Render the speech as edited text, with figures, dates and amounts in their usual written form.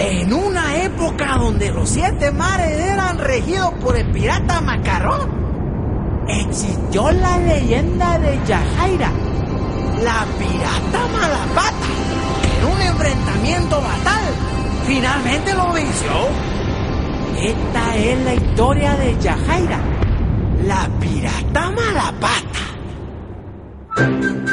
En una época donde los 7 mares eran regidos por el pirata Macarrón, existió la leyenda de Yajaira, la pirata Malapata, que en un enfrentamiento fatal finalmente lo venció. Esta es la historia de Yajaira, la pirata Malapata.